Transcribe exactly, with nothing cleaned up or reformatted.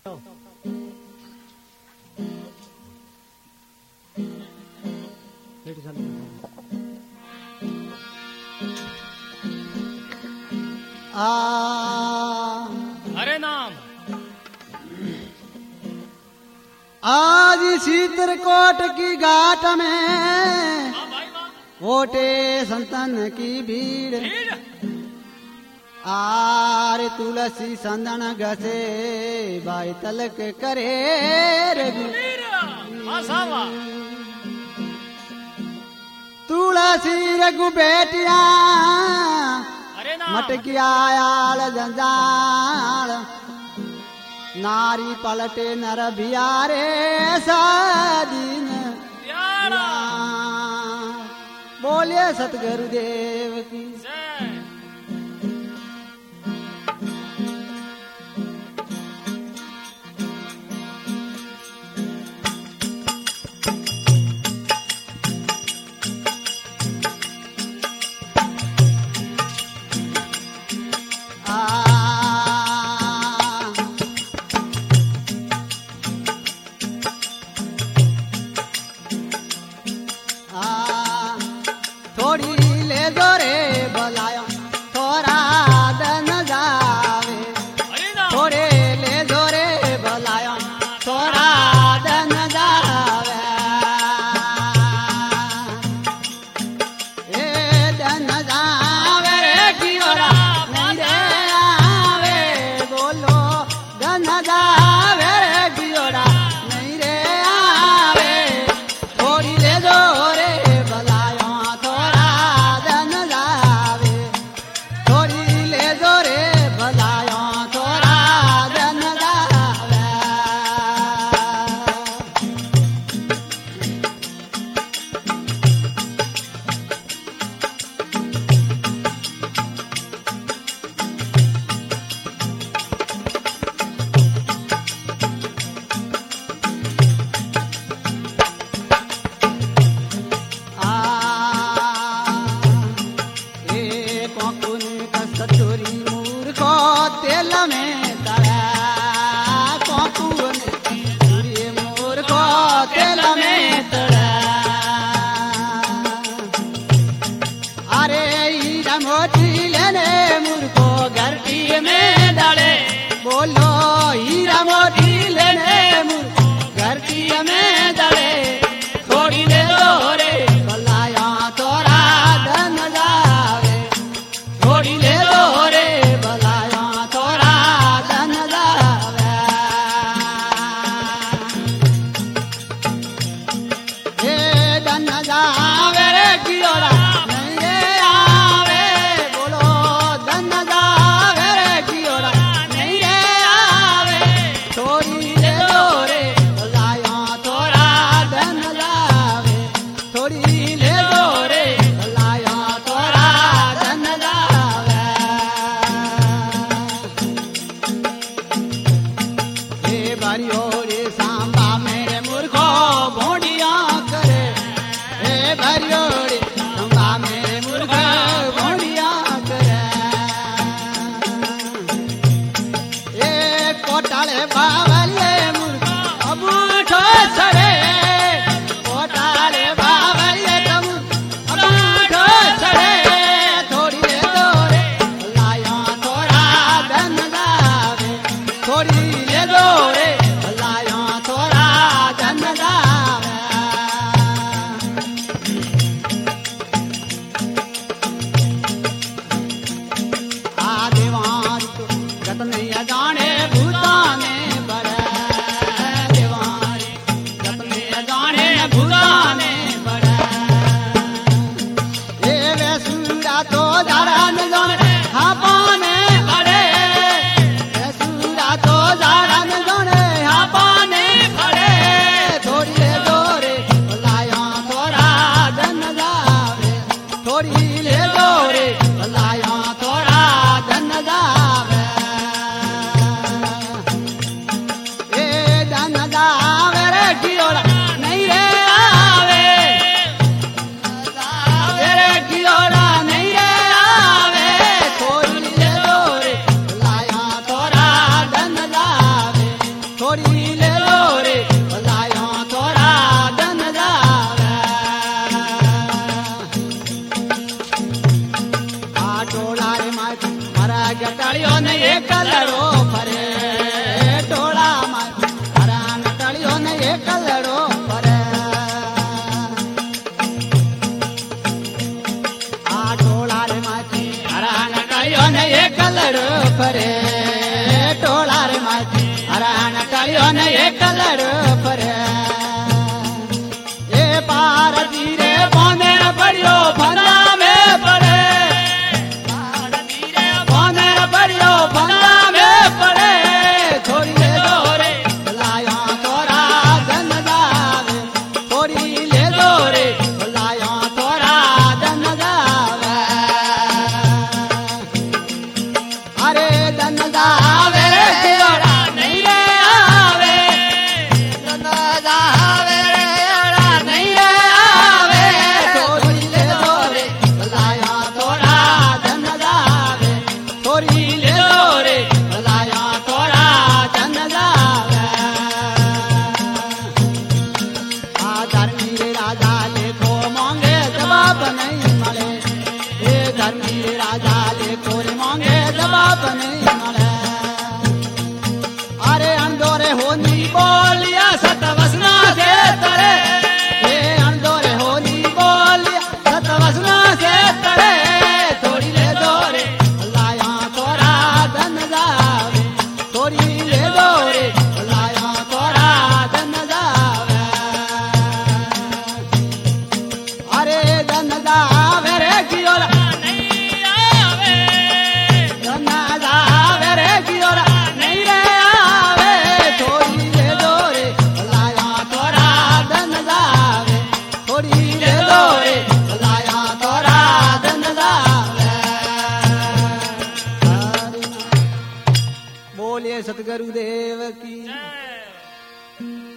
आ हरे नाम आज चित्रकोट की घाट में वोटे संतन की भीड़ आर तुलसी संदन घसे बाई तलक करे तुलसी रघु बेटिया मटकिया आयाल जंजाल नारी पलटे नर बियारे सादीन बोले सतगुरुदेव की हरण करियो ने एक लड़ पर ए पार धीरे पौने न पड़ियो फंदा में पड़े पार धीरे पौने न पड़ियो फंदा में पड़े थोड़ी ले दो रे लाया तोरा धन जावे थोड़ी ले दो रे लाया तोरा धन जावे अरे धन जावे रे कियोड़ा नहीं रे आवे धन जावे रे कियोड़ा नहीं रे आवे थोड़ी ले दो रे लाया तोरा धन जावे थोड़ी ले दो रे लाया तोरा धन जावे आ धर्मी रे राजा लेखो मांगे जवाब नहीं मले ए धर्मी रे राजा लेखो रे मांगे जवाब नहीं मले अरे अंदोरे होनी बोलिया सतवसना से तरे ए अंदोरे होनी बोलिया सतवसना से तरे थोड़ी ले दो रे लाया तोरा धन जावे थोड़ी ले दो रे लाया तोरा धन जावे अरे धन जावे रे कियोरा नहीं आवे धन जावे रे कियोरा नहीं रे आवे थोड़ी ले दो रे लाया तोरा धन जावे थोड़ी ले दो रे लाया तोरा धन जावे बोलिए सतगुरुदेव की